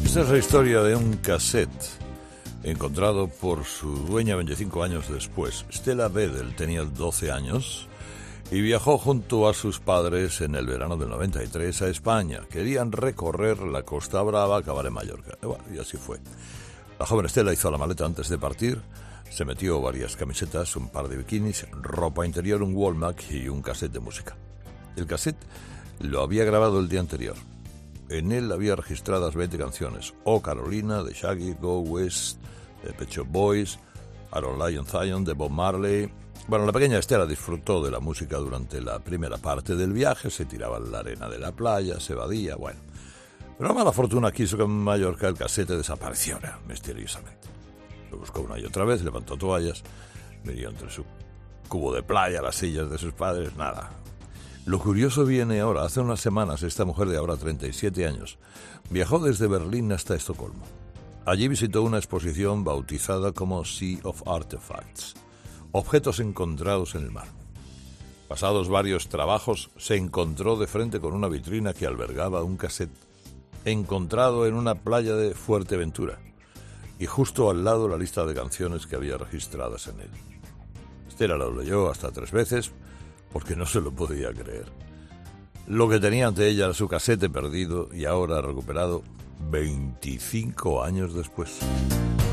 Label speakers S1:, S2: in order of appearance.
S1: Esta es la historia de un cassette encontrado por su dueña 25 años después. Stella Vedel tenía 12 años y viajó junto a sus padres en el verano del 93 a España. Querían recorrer la Costa Brava, acabar en Mallorca. Y así fue. La joven Stella hizo la maleta antes de partir, se metió varias camisetas, un par de bikinis, ropa interior, un Walkman y un cassette de música. El cassette lo había grabado el día anterior. En él había registradas 20 canciones. Oh Carolina, de Shaggy, Go West, de Pet Shop Boys, Aaron Lion Zion, de Bob Marley. Bueno, la pequeña Estela disfrutó de la música durante la primera parte del viaje, se tiraba en la arena de la playa, se evadía, bueno. Pero mala fortuna quiso que en Mallorca el casete desapareciera misteriosamente. Lo buscó una y otra vez, levantó toallas, miró entre su cubo de playa, las sillas de sus padres, nada. Lo curioso viene ahora. Hace unas semanas esta mujer de ahora 37 años viajó desde Berlín hasta Estocolmo. Allí visitó una exposición bautizada como Sea of Artifacts, objetos encontrados en el mar. Pasados varios trabajos, se encontró de frente con una vitrina que albergaba un cassette encontrado en una playa de Fuerteventura y justo al lado la lista de canciones que había registradas en él. Estela lo leyó hasta 3 veces porque no se lo podía creer. Lo que tenía ante ella era su casete perdido y ahora recuperado 25 años después.